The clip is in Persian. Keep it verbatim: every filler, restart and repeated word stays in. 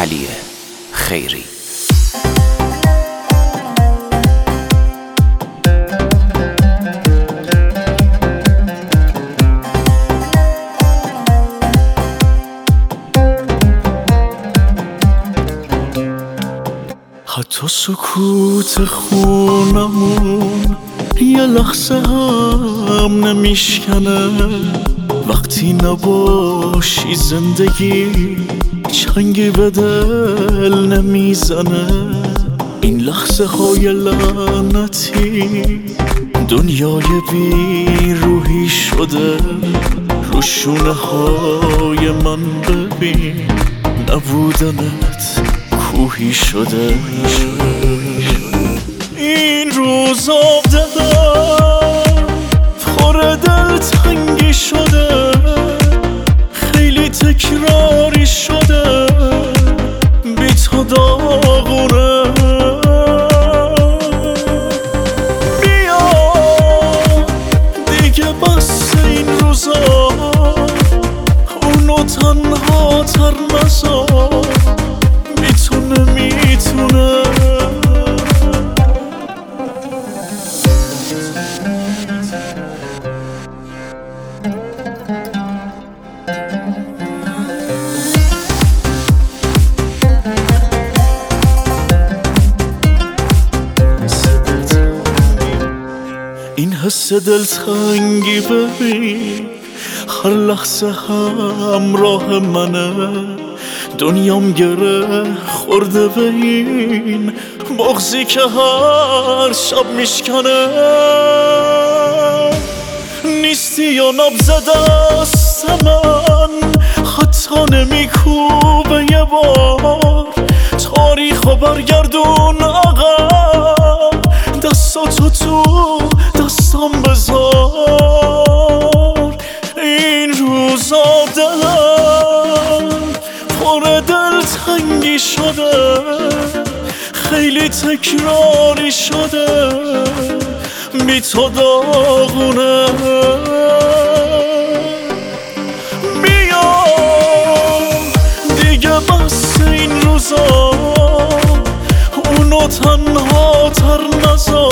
علی خیری. حتی سکوت خونمون یه لحظه هم نمیشکنه، وقتی نباشی زندگی چنگی به دل نمیزنه. این لحظه های لعنتی دنیای بی روحی شده، رو شونه های من ببین نبودنت کوهی شده. این روزا دلم پر دل تنگی شده، خیلی تکراری شده، بی تو داغونه. بیا دیگه بس این روزا، اونو تنها تر نذار، بی تو نمیتونه. این حس دلتنگی ببین هر لحظه همراه منه، دنیام گره خورده به این بغضی که هر شب میشکنه. نیستی یا نبض دست من حتی نمیکوبه یه بار، تاریخو برگردون عقب، دستاتو تو دستم بذار. این روزا دلم پر دل تنگی شده، خیلی تکراری شده، بی تو داغونه. بیا دیگه بس این روزا، اونو تنها تر نذار،